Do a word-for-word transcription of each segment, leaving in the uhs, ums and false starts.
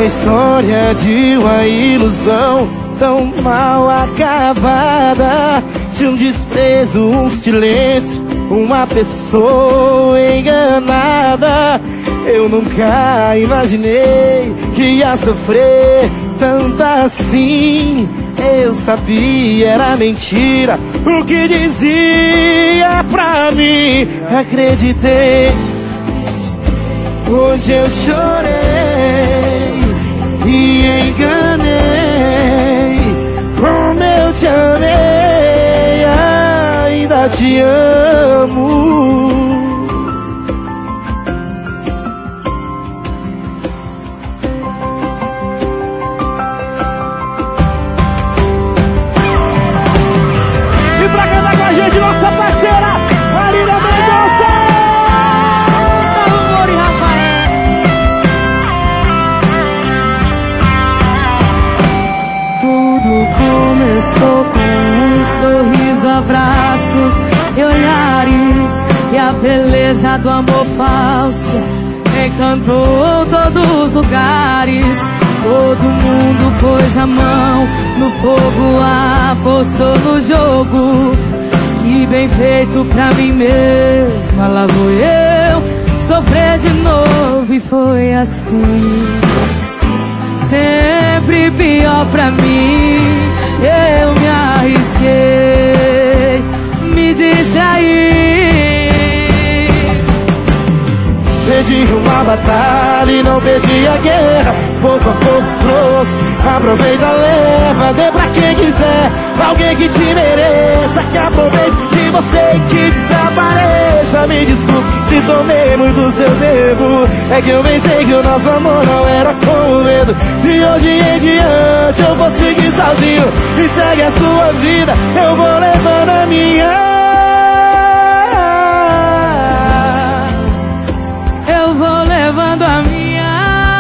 a história de uma ilusão tão mal acabada, de um desprezo, um silêncio, uma pessoa enganada. Eu nunca imaginei que ia sofrer tanto assim. Eu sabia, era mentira o que dizia pra mim. Acreditei, hoje eu chorei e enganei. Como eu te amei, ainda te amo. E pra cantar com a gente, nossa parceira Marília Mendonça. Gustavo Moura e Rafael. Tudo começou com um sorriso, abraços e olhares, e a beleza do amor falso encantou todos os lugares. Todo mundo pôs a mão no fogo, apostou no jogo. E bem feito pra mim mesma, lá vou eu sofrer de novo. E foi assim, sempre pior pra mim. Eu me arrisquei, me distraí. Perdi uma batalha e não perdi a guerra. Pouco a pouco trouxe, aproveita, leva. Dê pra quem quiser, alguém que te mereça, que aproveite de você e que desapareça. Me desculpe se tomei muito seu tempo, é que eu pensei que o nosso amor não era como medo. De hoje em diante eu vou seguir sozinho e segue a sua vida, eu vou levando a minha. Eu vou levando a minha.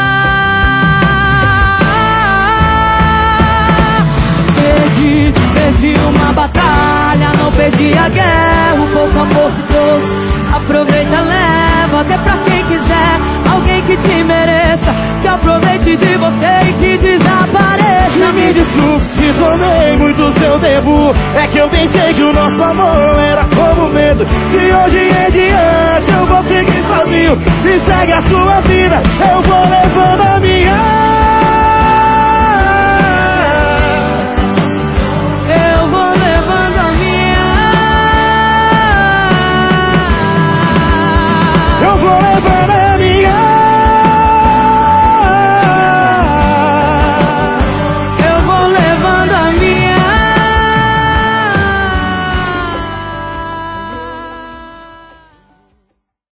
Perdi, perdi uma batalha, não perdi a guerra. O pouco amor que trouxe, aproveita, leva. Até pra quem quiser, alguém que te mereça, que aproveite de você e que desapareça. Me desculpe se tomei muito seu tempo, é que eu pensei que o nosso amor era como medo. De hoje em diante eu vou seguir sozinho e segue a sua vida, eu vou levando a minha.